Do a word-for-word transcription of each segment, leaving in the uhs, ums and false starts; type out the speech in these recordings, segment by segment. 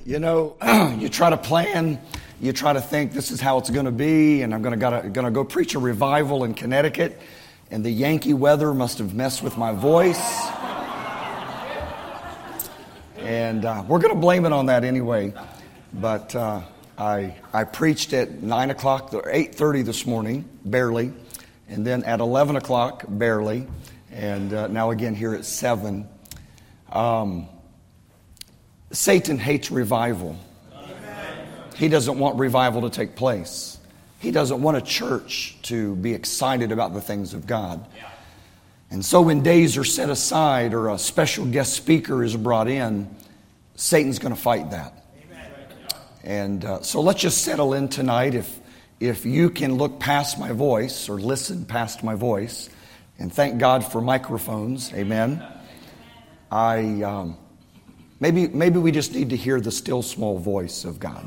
You know, you try to plan, you try to think this is how it's going to be, and I'm going to gotta, gonna go preach a revival in Connecticut, and the Yankee weather must have messed with my voice. And uh, we're going to blame it on that anyway. But uh, I I preached at nine o'clock, or eight thirty this morning, barely, and then at eleven o'clock, barely, and uh, now again here at seven. Um, Satan hates revival. He doesn't want revival to take place. He doesn't want a church to be excited about the things of God. And so when days are set aside or a special guest speaker is brought in, Satan's going to fight that. And uh, so let's just settle in tonight. If, if you can look past my voice or listen past my voice, and thank God for microphones, amen. I... Um, Maybe maybe we just need to hear the still small voice of God.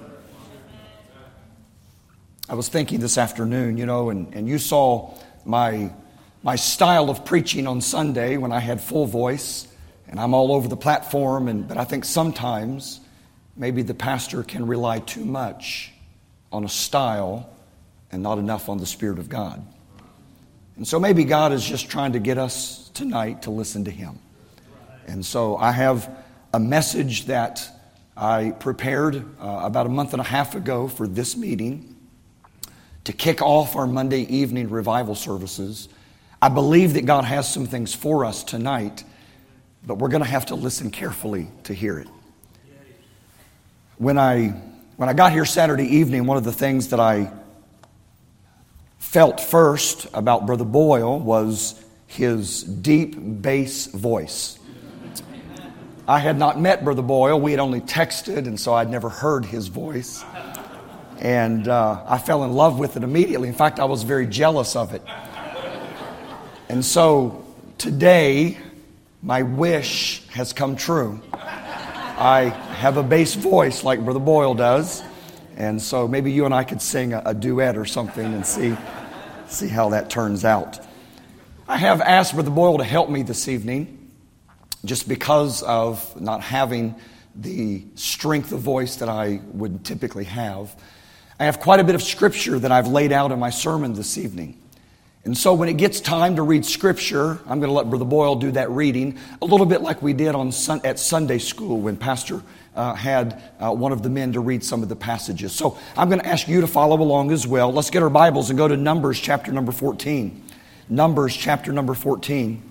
I was thinking this afternoon, you know, and, and you saw my my style of preaching on Sunday when I had full voice and I'm all over the platform. And but I think sometimes maybe the pastor can rely too much on a style and not enough on the Spirit of God. And so maybe God is just trying to get us tonight to listen to Him. And so I have a message that I prepared uh, about a month and a half ago for this meeting to kick off our Monday evening revival services. I believe that God has some things for us tonight, but we're going to have to listen carefully to hear it. When I when I got here Saturday evening, one of the things that I felt first about Brother Boyle was his deep bass voice. I had not met Brother Boyle. We had only texted, and so I'd never heard his voice. And uh, I fell in love with it immediately. In fact, I was very jealous of it. And so today, my wish has come true. I have a bass voice like Brother Boyle does. And so maybe you and I could sing a, a duet or something and see, see how that turns out. I have asked Brother Boyle to help me this evening, just because of not having the strength of voice that I would typically have. I have quite a bit of scripture that I've laid out in my sermon this evening. And so when it gets time to read scripture, I'm going to let Brother Boyle do that reading, a little bit like we did on sun- at Sunday school when Pastor uh, had uh, one of the men to read some of the passages. So I'm going to ask you to follow along as well. Let's get our Bibles and go to Numbers chapter number fourteen. Numbers chapter number fourteen.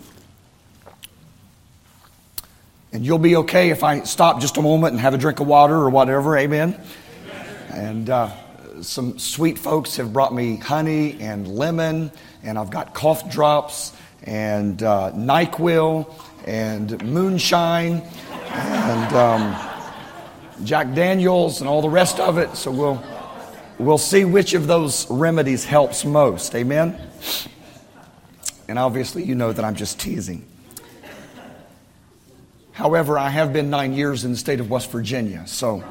And you'll be okay if I stop just a moment and have a drink of water or whatever, amen? Amen. And uh, some sweet folks have brought me honey and lemon, and I've got cough drops and uh, NyQuil and moonshine and um, Jack Daniels and all the rest of it. So we'll we'll see which of those remedies helps most, amen? And obviously you know that I'm just teasing. However, I have been nine years in the state of West Virginia. So,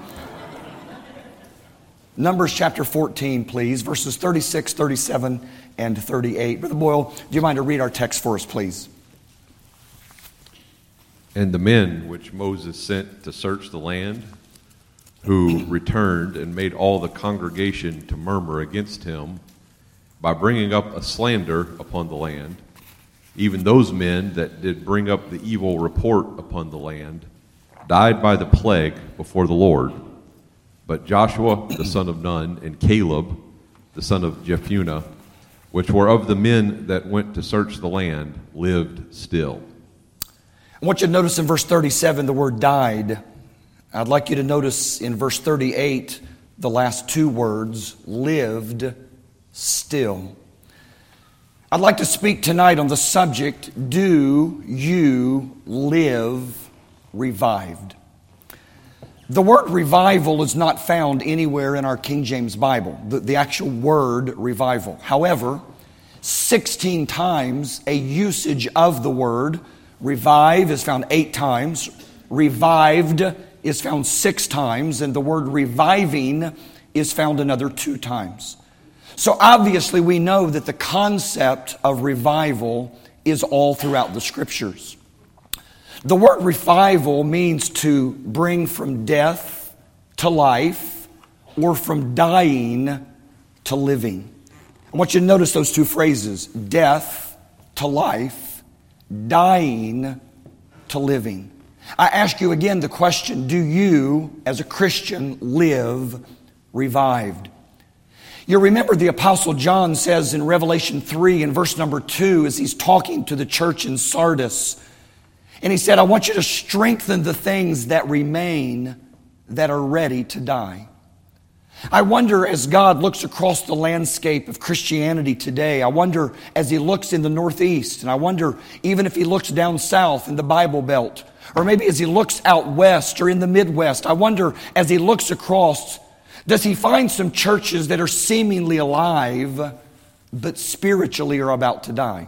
Numbers chapter fourteen, please, verses thirty-six, thirty-seven, and thirty-eight. Brother Boyle, do you mind to read our text for us, please? And the men which Moses sent to search the land, who returned and made all the congregation to murmur against him by bringing up a slander upon the land, even those men that did bring up the evil report upon the land, died by the plague before the Lord. But Joshua the son of Nun and Caleb the son of Jephunneh, which were of the men that went to search the land, lived still. I want you to notice in verse thirty-seven the word died. I'd like you to notice in verse thirty-eight the last two words, lived still. I'd like to speak tonight on the subject, do you live revived? The word revival is not found anywhere in our King James Bible, the, the actual word revival. However, sixteen times a usage of the word revive is found eight times, revived is found six times, and the word reviving is found another two times. So obviously we know that the concept of revival is all throughout the Scriptures. The word revival means to bring from death to life or from dying to living. I want you to notice those two phrases, death to life, dying to living. I ask you again the question, do you, as a Christian, live revived? You remember the Apostle John says in Revelation three in verse number two, as he's talking to the church in Sardis, and he said, I want you to strengthen the things that remain that are ready to die. I wonder, as God looks across the landscape of Christianity today, I wonder as He looks in the Northeast, and I wonder even if He looks down south in the Bible Belt, or maybe as He looks out west or in the Midwest, I wonder as He looks across, does He find some churches that are seemingly alive, but spiritually are about to die?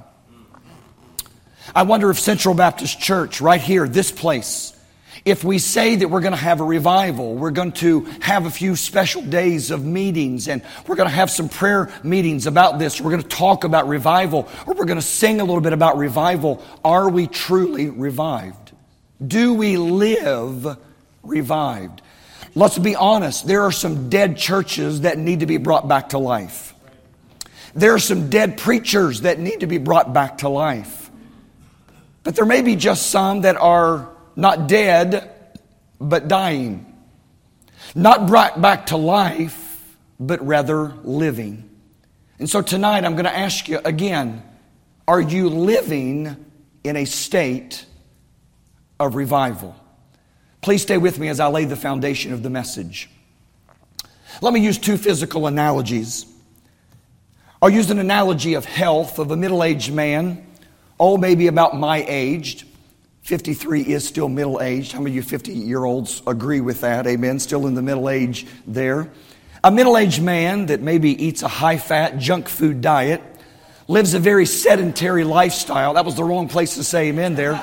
I wonder if Central Baptist Church, right here, this place, if we say that we're going to have a revival, we're going to have a few special days of meetings, and we're going to have some prayer meetings about this, we're going to talk about revival, or we're going to sing a little bit about revival, are we truly revived? Do we live revived? Let's be honest, there are some dead churches that need to be brought back to life. There are some dead preachers that need to be brought back to life. But there may be just some that are not dead, but dying. Not brought back to life, but rather living. And so tonight I'm going to ask you again, are you living in a state of revival? Please stay with me as I lay the foundation of the message. Let me use two physical analogies. I'll use an analogy of health of a middle-aged man, oh, maybe about my age. fifty-three is still middle-aged. How many of you fifty-year-olds agree with that? Amen. Still in the middle age there. A middle-aged man that maybe eats a high-fat junk food diet, lives a very sedentary lifestyle. That was the wrong place to say amen there.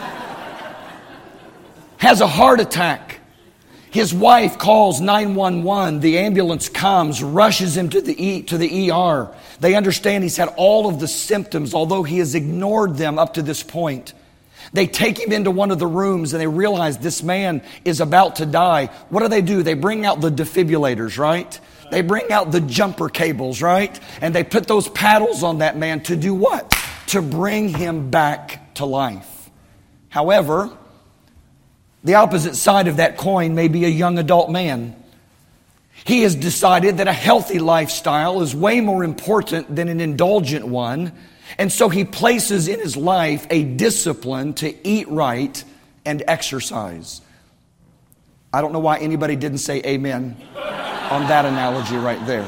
Has a heart attack. His wife calls nine one one. The ambulance comes, rushes him to the E, to the E R. They understand he's had all of the symptoms, although he has ignored them up to this point. They take him into one of the rooms and they realize this man is about to die. What do they do? They bring out the defibrillators, right? They bring out the jumper cables, right? And they put those paddles on that man to do what? To bring him back to life. However, the opposite side of that coin may be a young adult man. He has decided that a healthy lifestyle is way more important than an indulgent one. And so he places in his life a discipline to eat right and exercise. I don't know why anybody didn't say amen on that analogy right there.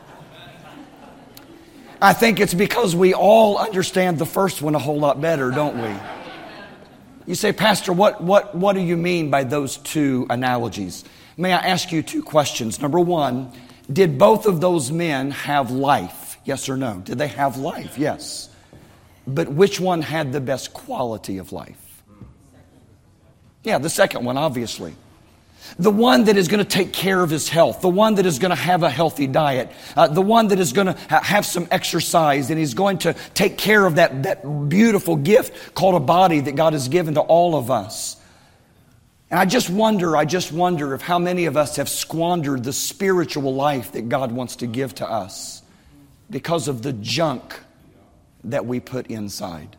I think it's because we all understand the first one a whole lot better, don't we? You say, Pastor, what, what, what do you mean by those two analogies? May I ask you two questions? Number one, did both of those men have life? Yes or no? Did they have life? Yes. But which one had the best quality of life? Yeah, the second one, obviously. The one that is going to take care of his health, the one that is going to have a healthy diet, uh, the one that is going to ha- have some exercise, and he's going to take care of that, that beautiful gift called a body that God has given to all of us. And I just wonder, I just wonder if how many of us have squandered the spiritual life that God wants to give to us because of the junk that we put inside.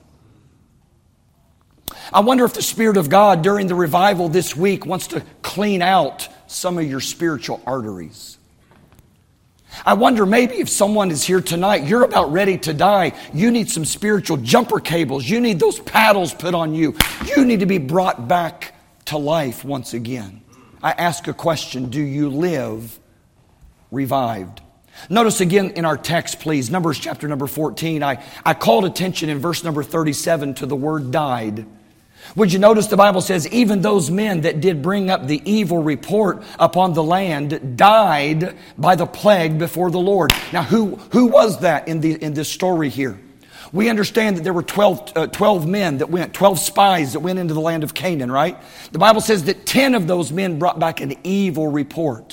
I wonder if the Spirit of God during the revival this week wants to clean out some of your spiritual arteries. I wonder maybe if someone is here tonight, you're about ready to die. You need some spiritual jumper cables. You need those paddles put on you. You need to be brought back to life once again. I ask a question, do you live revived? Notice again in our text, please, Numbers chapter number fourteen. I, I called attention in verse number thirty-seven to the word died. Would you notice the Bible says, even those men that did bring up the evil report upon the land died by the plague before the Lord. Now, who, who was that in, the, in this story here? We understand that there were twelve, uh, twelve men that went, twelve spies that went into the land of Canaan, right? The Bible says that ten of those men brought back an evil report.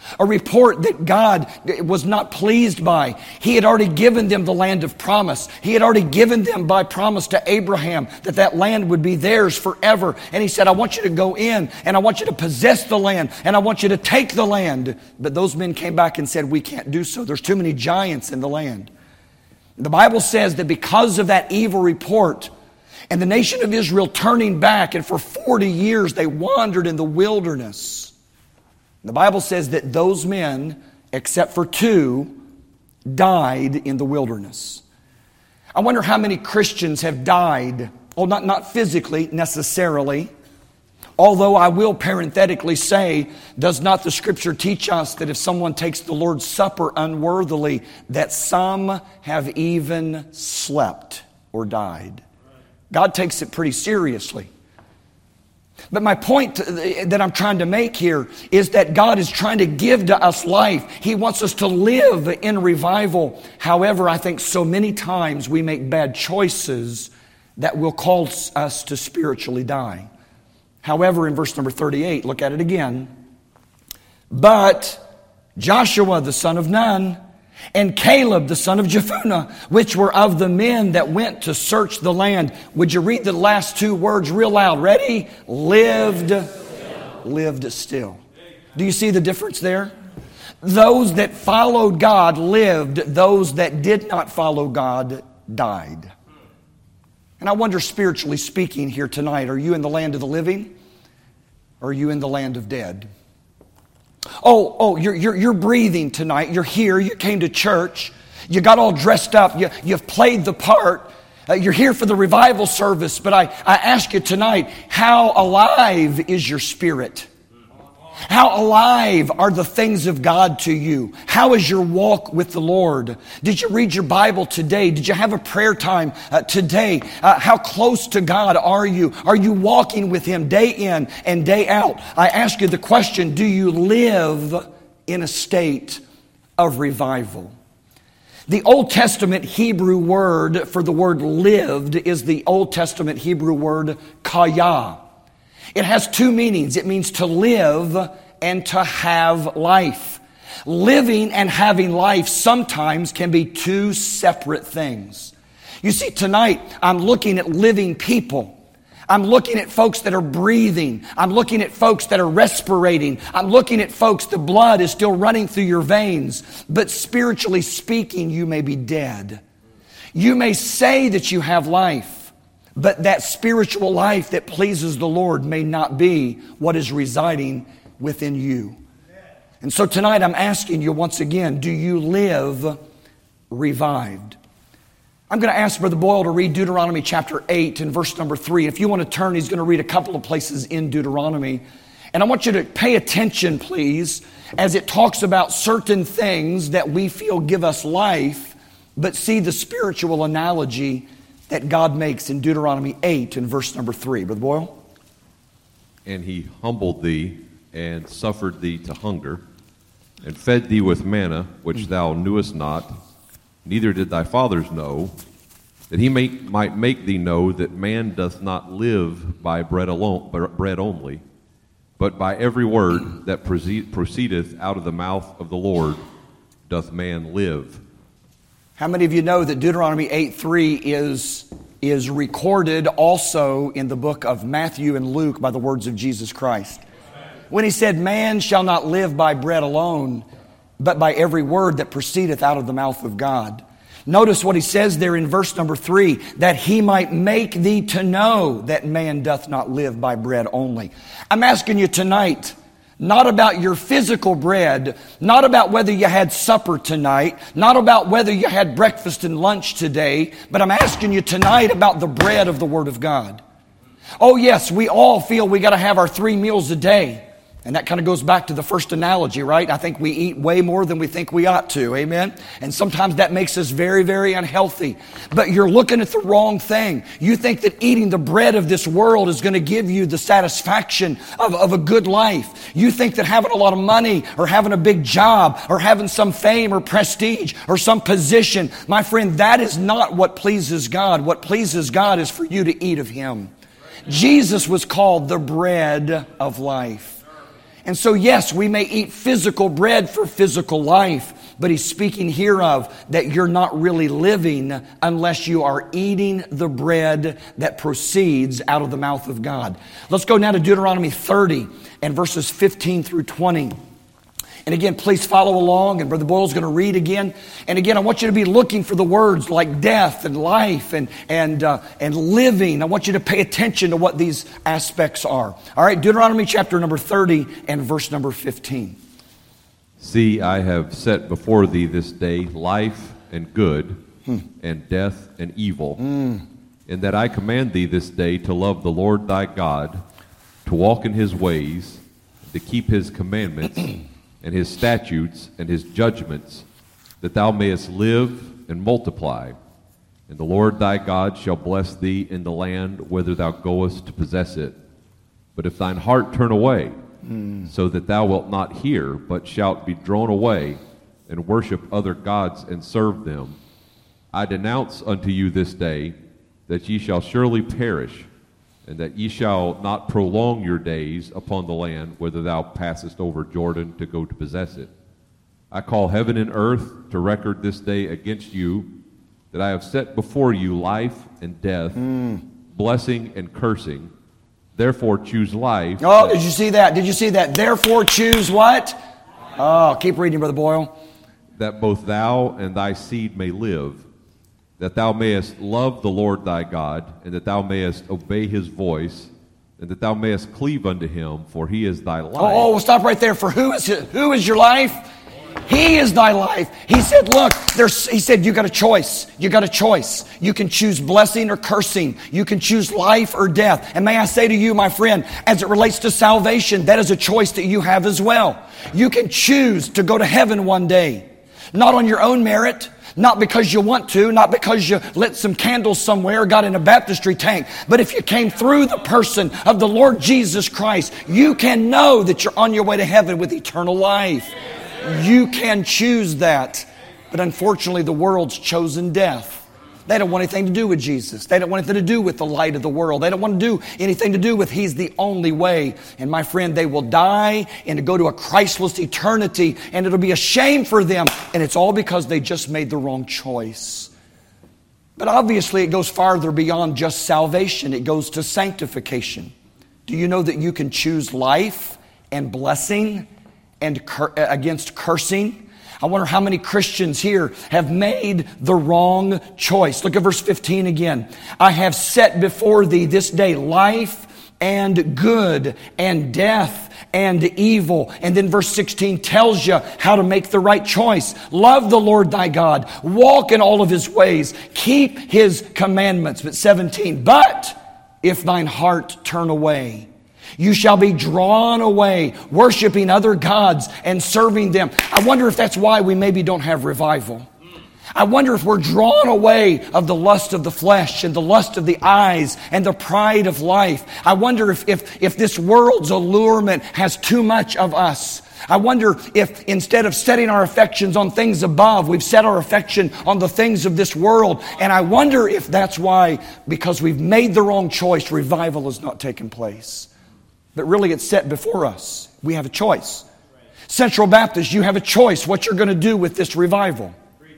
A report that God was not pleased by. He had already given them the land of promise. He had already given them by promise to Abraham that that land would be theirs forever. And he said, I want you to go in and I want you to possess the land and I want you to take the land. But those men came back and said, we can't do so. There's too many giants in the land. The Bible says that because of that evil report and the nation of Israel turning back, and for forty years they wandered in the wilderness. The Bible says that those men, except for two, died in the wilderness. I wonder how many Christians have died. Oh, not, not physically necessarily. Although I will parenthetically say, does not the Scripture teach us that if someone takes the Lord's Supper unworthily, that some have even slept or died? God takes it pretty seriously. But my point that I'm trying to make here is that God is trying to give to us life. He wants us to live in revival. However, I think so many times we make bad choices that will cause us to spiritually die. However, in verse number thirty-eight, look at it again. But Joshua the son of Nun and Caleb the son of Jephunneh, which were of the men that went to search the land. Would you read the last two words real loud? Ready? Lived, lived still. Do you see the difference there? Those that followed God lived. Those that did not follow God died. And I wonder, spiritually speaking here tonight, are you in the land of the living? Or are you in the land of dead? Oh, oh, you're, you're, you're breathing tonight. You're here. You came to church. You got all dressed up. You, you've played the part. Uh, you're here for the revival service. But I, I ask you tonight, how alive is your spirit? How alive are the things of God to you? How is your walk with the Lord? Did you read your Bible today? Did you have a prayer time uh, today? Uh, how close to God are you? Are you walking with Him day in and day out? I ask you the question, do you live in a state of revival? The Old Testament Hebrew word for the word lived is the Old Testament Hebrew word kaya. It has two meanings. It means to live and to have life. Living and having life sometimes can be two separate things. You see, tonight I'm looking at living people. I'm looking at folks that are breathing. I'm looking at folks that are respirating. I'm looking at folks, the blood is still running through your veins. But spiritually speaking, you may be dead. You may say that you have life. But that spiritual life that pleases the Lord may not be what is residing within you. And so tonight I'm asking you once again, do you live revived? I'm going to ask Brother Boyle to read Deuteronomy chapter eight and verse number three. If you want to turn, he's going to read a couple of places in Deuteronomy. And I want you to pay attention, please, as it talks about certain things that we feel give us life, but see the spiritual analogy that God makes in Deuteronomy eight and verse number three. Brother Boyle? And he humbled thee and suffered thee to hunger and fed thee with manna, which thou knewest not, neither did thy fathers know, that he make, might make thee know that man doth not live by bread alone, bread only, but by every word that proceed, proceedeth out of the mouth of the Lord doth man live. How many of you know that Deuteronomy eight three is, is recorded also in the book of Matthew and Luke by the words of Jesus Christ? When he said, man shall not live by bread alone, but by every word that proceedeth out of the mouth of God. Notice what he says there in verse number three, that he might make thee to know that man doth not live by bread only. I'm asking you tonight, not about your physical bread, not about whether you had supper tonight, not about whether you had breakfast and lunch today, but I'm asking you tonight about the bread of the Word of God. Oh yes, we all feel we got to have our three meals a day. And that kind of goes back to the first analogy, right? I think we eat way more than we think we ought to, amen? And sometimes that makes us very, very unhealthy. But you're looking at the wrong thing. You think that eating the bread of this world is going to give you the satisfaction of, of a good life. You think that having a lot of money or having a big job or having some fame or prestige or some position, my friend, that is not what pleases God. What pleases God is for you to eat of Him. Jesus was called the bread of life. And so, yes, we may eat physical bread for physical life, but he's speaking here of that you're not really living unless you are eating the bread that proceeds out of the mouth of God. Let's go now to Deuteronomy thirty and verses fifteen through twenty. And again, please follow along, and Brother Boyle's going to read again. And again, I want you to be looking for the words like death and life and and uh, and living. I want you to pay attention to what these aspects are. All right, Deuteronomy chapter number thirty and verse number fifteen. See, I have set before thee this day life and good, hmm. and death and evil, mm. and that I command thee this day to love the Lord thy God, to walk in his ways, to keep his commandments, and his statutes and his judgments, that thou mayest live and multiply. And the Lord thy God shall bless thee in the land whither thou goest to possess it. But if thine heart turn away, mm. so that thou wilt not hear, but shalt be drawn away, and worship other gods and serve them, I denounce unto you this day that ye shall surely perish, and that ye shall not prolong your days upon the land whither thou passest over Jordan to go to possess it. I call heaven and earth to record this day against you, that I have set before you life and death, mm. blessing and cursing. Therefore choose life. Oh, did you see that? Did you see that? Therefore choose what? Oh, keep reading, Brother Boyle. That both thou and thy seed may live, that thou mayest love the Lord thy God, and that thou mayest obey his voice, and that thou mayest cleave unto him, for he is thy life. Oh, oh, well, stop right there. For who is his, who is your life? He is thy life. He said, look, there's, he said, you got a choice. You got a choice. You can choose blessing or cursing. You can choose life or death. And may I say to you, my friend, as it relates to salvation, that is a choice that you have as well. You can choose to go to heaven one day, not on your own merit, not because you want to, not because you lit some candles somewhere, got in a baptistry tank. But if you came through the person of the Lord Jesus Christ, you can know that you're on your way to heaven with eternal life. You can choose that. But unfortunately, the world's chosen death. They don't want anything to do with Jesus. They don't want anything to do with the light of the world. They don't want to do anything to do with He's the only way. And my friend, they will die and to go to a Christless eternity, and it'll be a shame for them. And it's all because they just made the wrong choice. But obviously, it goes farther beyond just salvation. It goes to sanctification. Do you know that you can choose life and blessing and cur- against cursing? I wonder how many Christians here have made the wrong choice. Look at verse fifteen again. I have set before thee this day life and good and death and evil. And then verse sixteen tells you how to make the right choice. Love the Lord thy God. Walk in all of his ways. Keep his commandments. But seventeen, but if thine heart turn away, you shall be drawn away, worshiping other gods and serving them. I wonder if that's why we maybe don't have revival. I wonder if we're drawn away of the lust of the flesh and the lust of the eyes and the pride of life. I wonder if, if, if this world's allurement has too much of us. I wonder if instead of setting our affections on things above, we've set our affection on the things of this world. And I wonder if that's why, because we've made the wrong choice, revival has not taken place. But really, it's set before us. We have a choice. Central Baptist, you have a choice what you're going to do with this revival.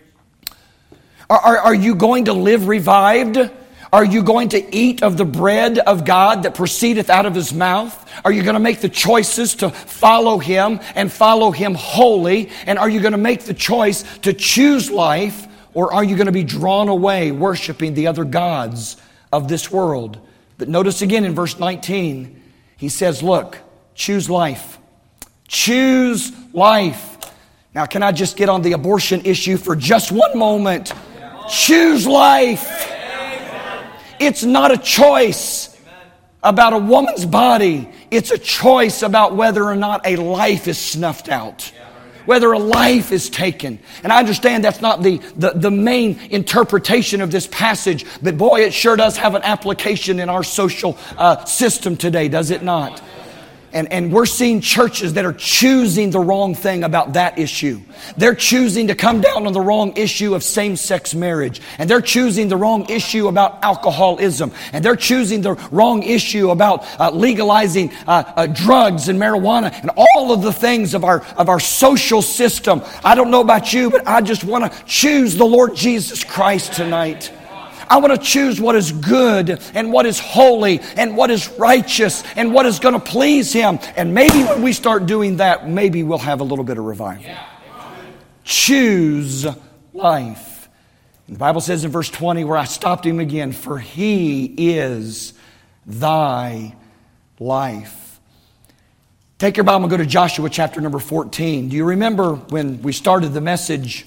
Are, are, are you going to live revived? Are you going to eat of the bread of God that proceedeth out of his mouth? Are you going to make the choices to follow him and follow him wholly? And are you going to make the choice to choose life? Or are you going to be drawn away worshiping the other gods of this world? But notice again in verse nineteen, he says, look, choose life. Choose life. Now, can I just get on the abortion issue for just one moment? Choose life. It's not a choice about a woman's body. It's a choice about whether or not a life is snuffed out. Whether a life is taken. And I understand that's not the, the, the main interpretation of this passage, but boy, it sure does have an application in our social uh, system today, does it not? And, and we're seeing churches that are choosing the wrong thing about that issue. They're choosing to come down on the wrong issue of same-sex marriage. And they're choosing the wrong issue about alcoholism. And they're choosing the wrong issue about uh, legalizing uh, uh, drugs and marijuana and all of the things of our, of our social system. I don't know about you, but I just want to choose the Lord Jesus Christ tonight. I want to choose what is good and what is holy and what is righteous and what is going to please Him. And maybe when we start doing that, maybe we'll have a little bit of revival. Yeah. Choose life. And the Bible says in verse twenty, where I stopped him again, for He is thy life. Take your Bible and go to Joshua chapter number fourteen. Do you remember when we started the message?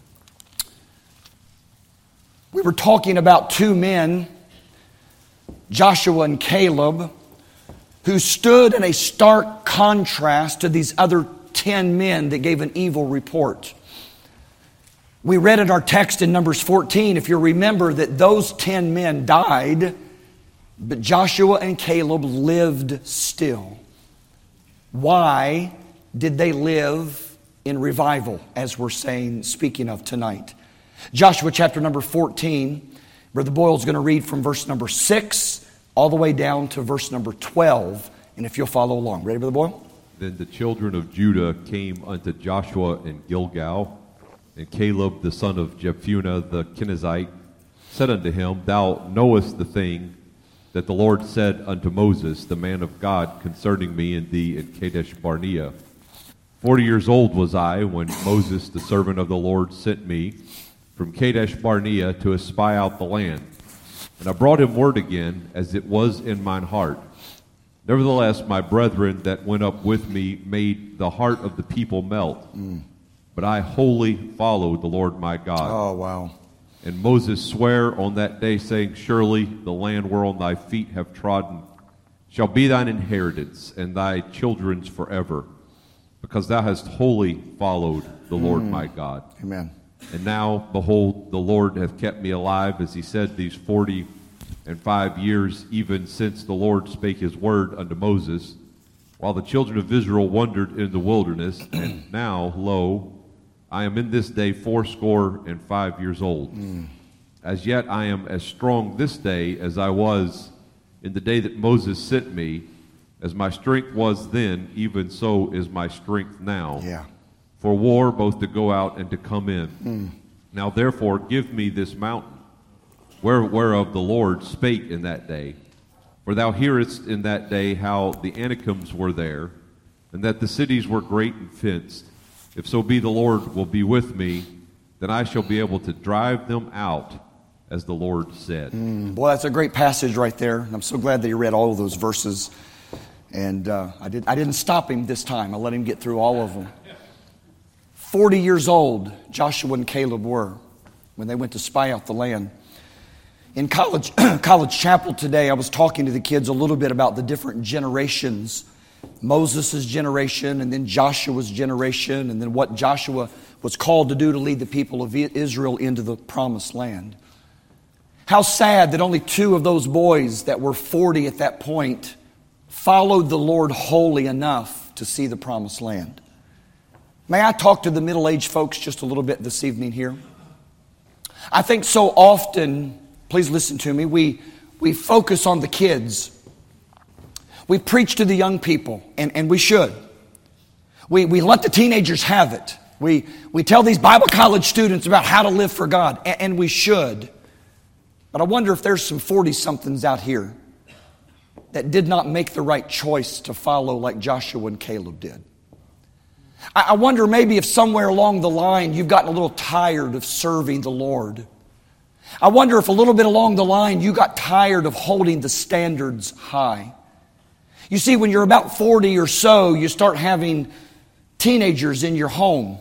We were talking about two men, Joshua and Caleb, who stood in a stark contrast to these other ten men that gave an evil report. We read in our text in Numbers fourteen, if you remember, that those ten men died, but Joshua and Caleb lived still. Why did they live in revival, as we're saying, speaking of tonight? Joshua chapter number fourteen, Brother Boyle's going to read from verse number six all the way down to verse number twelve. And if you'll follow along. Ready, Brother Boyle? Then the children of Judah came unto Joshua in Gilgal, and Caleb the son of Jephunneh the Kenizzite said unto him, Thou knowest the thing that the Lord said unto Moses, the man of God, concerning me and thee in Kadesh Barnea. Forty years old was I when Moses, the servant of the Lord, sent me from Kadesh Barnea to espy out the land. And I brought him word again, as it was in mine heart. Nevertheless, my brethren that went up with me made the heart of the people melt. Mm. But I wholly followed the Lord my God. Oh, wow. And Moses sware on that day, saying, Surely the land whereon thy feet have trodden shall be thine inheritance, and thy children's forever, because thou hast wholly followed the Lord mm. my God. Amen. And now, behold, the Lord hath kept me alive, as he said, these forty and five years, even since the Lord spake his word unto Moses, while the children of Israel wandered in the wilderness. And now, lo, I am in this day fourscore and five years old. Mm. As yet I am as strong this day as I was in the day that Moses sent me. As my strength was then, even so is my strength now. Yeah. For war both to go out and to come in. Mm. Now therefore give me this mountain, where, whereof the Lord spake in that day. For thou hearest in that day how the Anakims were there, and that the cities were great and fenced. If so be the Lord will be with me, then I shall be able to drive them out, as the Lord said. Mm. Boy, that's a great passage right there. I'm so glad that you read all of those verses. And uh, I, did, I didn't stop him this time. I let him get through all of them. Forty years old, Joshua and Caleb were when they went to spy out the land. In college, college chapel today, I was talking to the kids a little bit about the different generations. Moses' generation, and then Joshua's generation, and then what Joshua was called to do to lead the people of Israel into the promised land. How sad that only two of those boys that were forty at that point followed the Lord wholly enough to see the promised land. May I talk to the middle-aged folks just a little bit this evening here? I think so often, please listen to me, we, we focus on the kids. We preach to the young people, and, and we should. We, we let the teenagers have it. We, we tell these Bible college students about how to live for God, and, and we should. But I wonder if there's some forty-somethings out here that did not make the right choice to follow like Joshua and Caleb did. I wonder maybe if somewhere along the line you've gotten a little tired of serving the Lord. I wonder if a little bit along the line you got tired of holding the standards high. You see, when you're about forty or so, you start having teenagers in your home.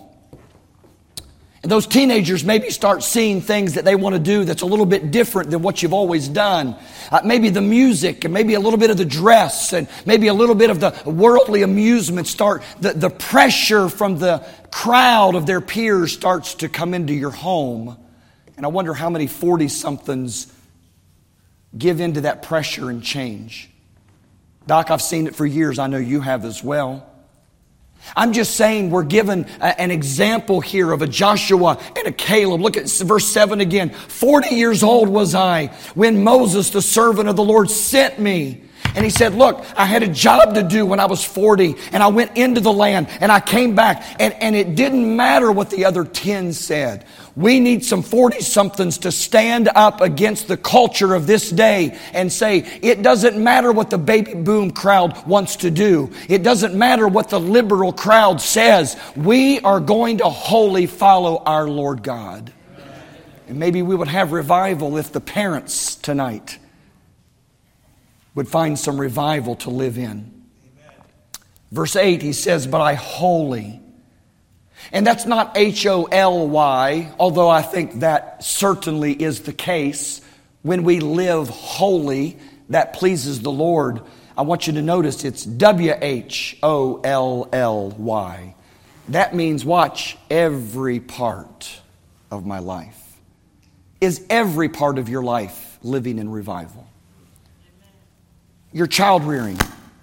And those teenagers maybe start seeing things that they want to do that's a little bit different than what you've always done. Uh, maybe the music, and maybe a little bit of the dress, and maybe a little bit of the worldly amusement start. The, the pressure from the crowd of their peers starts to come into your home. And I wonder how many forty-somethings give into that pressure and change. Doc, I've seen it for years. I know you have as well. I'm just saying we're given a, an example here of a Joshua and a Caleb. Look at verse seven again. Forty years old was I when Moses, the servant of the Lord, sent me. And he said, look, I had a job to do when I was forty, and I went into the land, and I came back, and, and it didn't matter what the other ten said. We need some forty-somethings to stand up against the culture of this day and say, it doesn't matter what the baby boom crowd wants to do. It doesn't matter what the liberal crowd says. We are going to wholly follow our Lord God. And maybe we would have revival if the parents tonight would find some revival to live in. Amen. Verse eight, he says, but I wholly. And that's not H O L Y, although I think that certainly is the case. When we live holy, that pleases the Lord. I want you to notice it's W H O L L Y. That means, watch, every part of my life. Is every part of your life living in revival? Your child rearing,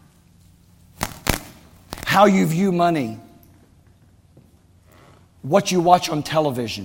how you view money, what you watch on television,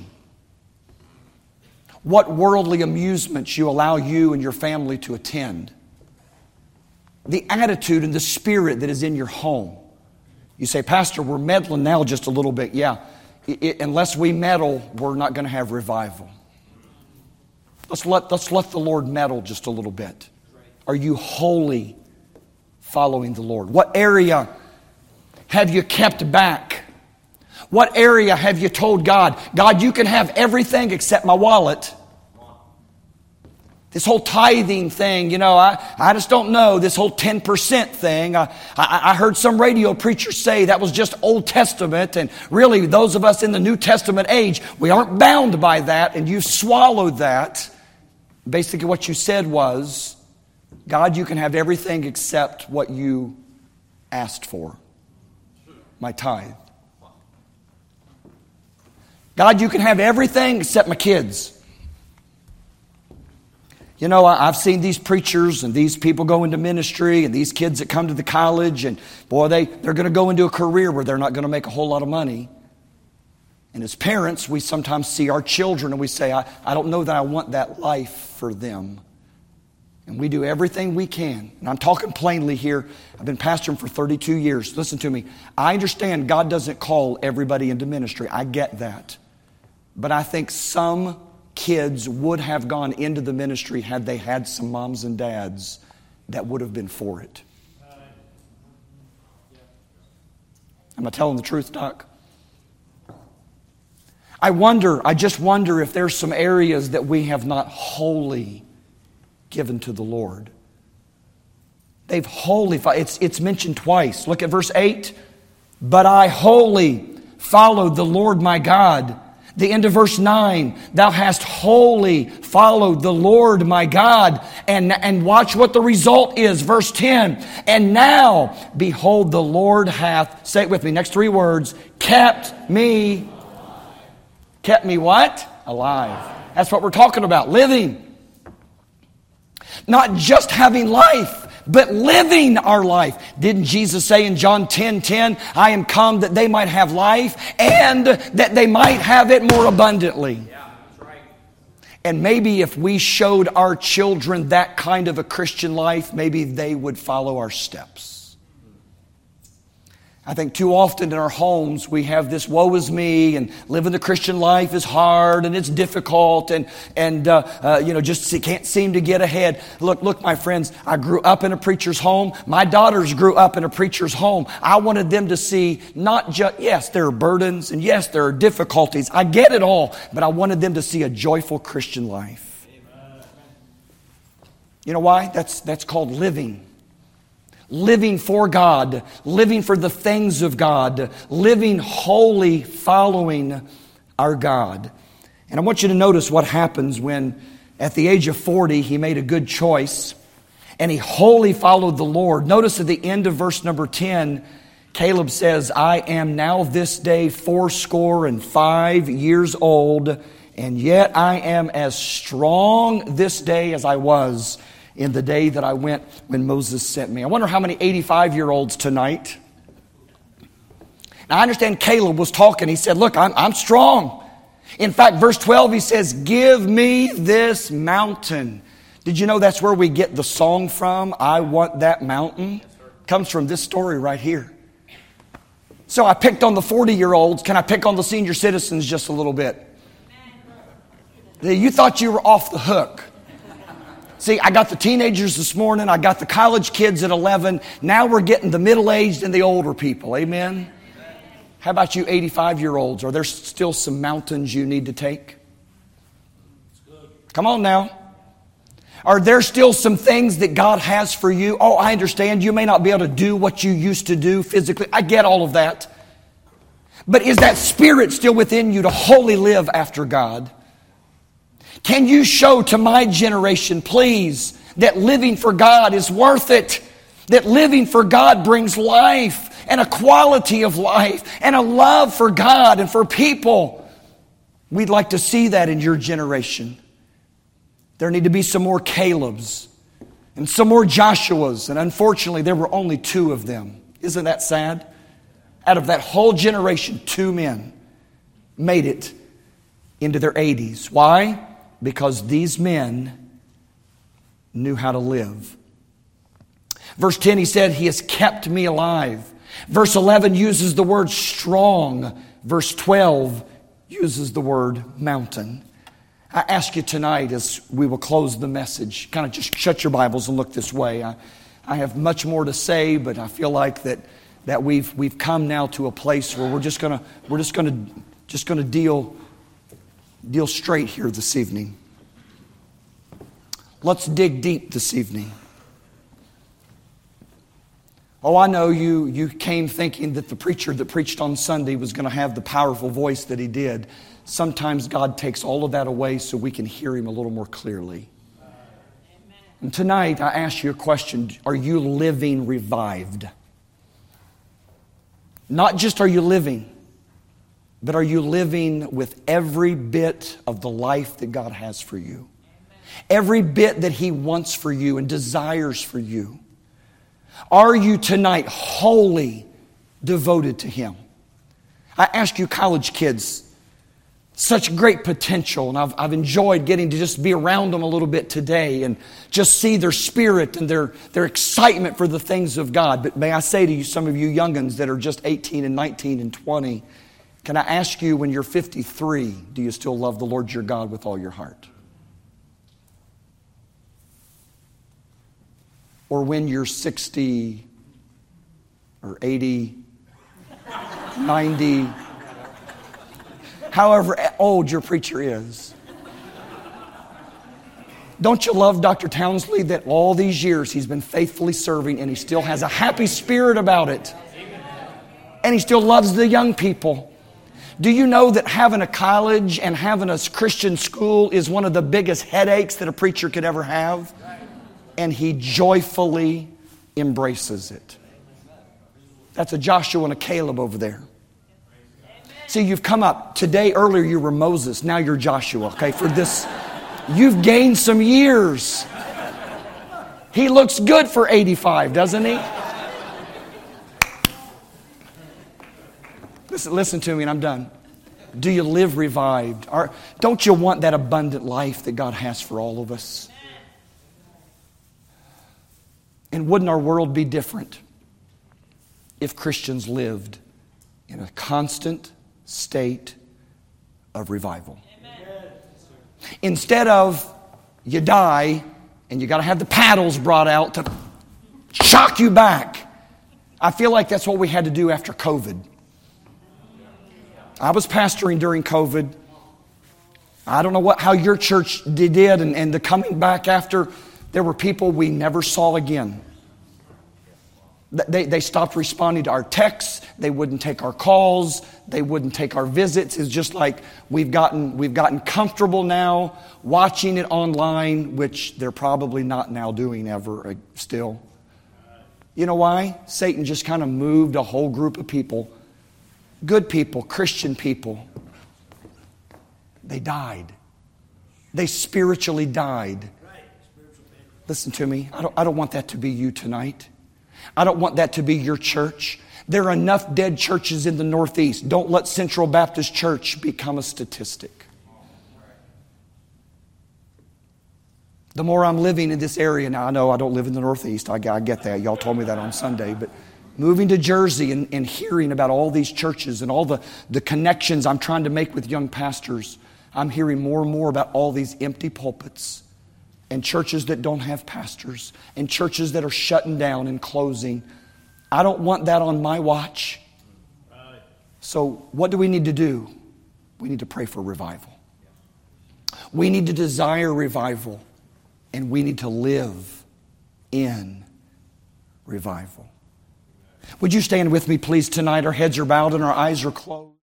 what worldly amusements you allow you and your family to attend, the attitude and the spirit that is in your home. You say, Pastor, we're meddling now just a little bit. Yeah, it, it, unless we meddle, we're not going to have revival. Let's let, let's let the Lord meddle just a little bit. Are you wholly following the Lord? What area have you kept back? What area have you told God, God, you can have everything except my wallet? This whole tithing thing, you know, I, I just don't know. This whole ten percent thing. I, I, I heard some radio preachers say that was just Old Testament. And really, those of us in the New Testament age, we aren't bound by that. And you swallowed that. Basically, what you said was, God, you can have everything except what you asked for. My tithe. God, you can have everything except my kids. You know, I've seen these preachers and these people go into ministry and these kids that come to the college and boy, they, they're going to go into a career where they're not going to make a whole lot of money. And as parents, we sometimes see our children and we say, I, I don't know that I want that life for them. And we do everything we can. And I'm talking plainly here. I've been pastoring for thirty-two years. Listen to me. I understand God doesn't call everybody into ministry. I get that. But I think some kids would have gone into the ministry had they had some moms and dads that would have been for it. Am I telling the truth, Doc? I wonder, I just wonder if there's some areas that we have not wholly given to the Lord. They've wholly, it's, it's mentioned twice. Look at verse eight. But I wholly followed the Lord my God. The end of verse nine. Thou hast wholly followed the Lord my God. And, and watch what the result is. Verse ten. And now, behold, the Lord hath, say it with me, next three words, kept me. Kept me what? Alive. That's what we're talking about. Living. Not just having life, but living our life. Didn't Jesus say in John ten ten, I am come that they might have life and that they might have it more abundantly. Yeah, that's right. And maybe if we showed our children that kind of a Christian life, maybe they would follow our steps. I think too often in our homes we have this woe is me and living the Christian life is hard and it's difficult and and uh, uh, you know just can't seem to get ahead. Look, look, my friends, I grew up in a preacher's home. My daughters grew up in a preacher's home. I wanted them to see not just, yes, there are burdens and yes, there are difficulties. I get it all, but I wanted them to see a joyful Christian life. Amen. You know why? That's that's called living. Living for God, living for the things of God, living wholly following our God. And I want you to notice what happens when at the age of forty he made a good choice and he wholly followed the Lord. Notice at the end of verse number ten, Caleb says, I am now this day fourscore and five years old, and yet I am as strong this day as I was in the day that I went when Moses sent me. I wonder how many eighty-five-year-olds tonight. Now, I understand Caleb was talking. He said, look, I'm, I'm strong. In fact, verse twelve, he says, give me this mountain. Did you know that's where we get the song from? I want that mountain. Comes from this story right here. So I picked on the forty-year-olds. Can I pick on the senior citizens just a little bit? You thought you were off the hook. See, I got the teenagers this morning. I got the college kids at eleven. Now we're getting the middle-aged and the older people. Amen? How about you eighty-five-year-olds? Are there still some mountains you need to take? Come on now. Are there still some things that God has for you? Oh, I understand. You may not be able to do what you used to do physically. I get all of that. But is that spirit still within you to wholly live after God? Can you show to my generation, please, that living for God is worth it? That living for God brings life and a quality of life and a love for God and for people. We'd like to see that in your generation. There need to be some more Calebs and some more Joshuas. And unfortunately, there were only two of them. Isn't that sad? Out of that whole generation, two men made it into their eighties. Why? Because these men knew how to live. Verse ten, he said, he has kept me alive. Verse eleven uses the word strong. Verse twelve uses the word mountain. I ask you tonight as we will close the message, kind of just shut your Bibles and look this way. I, I have much more to say, but I feel like that that we've we've come now to a place where we're just gonna we're just gonna just gonna deal deal straight here this evening. Let's dig deep this evening. Oh, I know you you came thinking that the preacher that preached on Sunday was going to have the powerful voice that he did. Sometimes God takes all of that away so we can hear Him a little more clearly. And tonight, I ask you a question. Are you living revived? Not just are you living, but are you living with every bit of the life that God has for you? Every bit that He wants for you and desires for you. Are you tonight wholly devoted to Him? I ask you college kids, such great potential, and I've, I've enjoyed getting to just be around them a little bit today and just see their spirit and their, their excitement for the things of God. But may I say to you, some of you young'uns that are just eighteen and nineteen and twenty, can I ask you, when you're fifty-three, do you still love the Lord your God with all your heart? Or when you're sixty or eighty, ninety, however old your preacher is. Don't you love Doctor Townsley that all these years he's been faithfully serving and he still has a happy spirit about it? And he still loves the young people. Do you know that having a college and having a Christian school is one of the biggest headaches that a preacher could ever have? And he joyfully embraces it. That's a Joshua and a Caleb over there. See, you've come up. Today, earlier you were Moses. Now you're Joshua. Okay, for this, you've gained some years. He looks good for eighty-five, doesn't he? Listen, listen to me and I'm done. Do you live revived? Or don't you want that abundant life that God has for all of us? And wouldn't our world be different if Christians lived in a constant state of revival? Amen. Instead of you die and you got to have the paddles brought out to shock you back. I feel like that's what we had to do after COVID. I was pastoring during COVID. I don't know what how your church did and, and the coming back after. There were people we never saw again. They, they stopped responding to our texts. They wouldn't take our calls. They wouldn't take our visits. It's just like we've gotten we've gotten comfortable now watching it online, which they're probably not now doing ever uh, still. You know why? Satan just kind of moved a whole group of people, good people, Christian people. They died. They spiritually died. Listen to me. I don't, I don't want that to be you tonight. I don't want that to be your church. There are enough dead churches in the Northeast. Don't let Central Baptist Church become a statistic. The more I'm living in this area, now I know I don't live in the Northeast. I, I get that. Y'all told me that on Sunday. But moving to Jersey and, and hearing about all these churches and all the, the connections I'm trying to make with young pastors, I'm hearing more and more about all these empty pulpits and churches that don't have pastors and churches that are shutting down and closing. I don't want that on my watch. So what do we need to do? We need to pray for revival. We need to desire revival. And we need to live in revival. Would you stand with me, please, tonight? Our heads are bowed and our eyes are closed.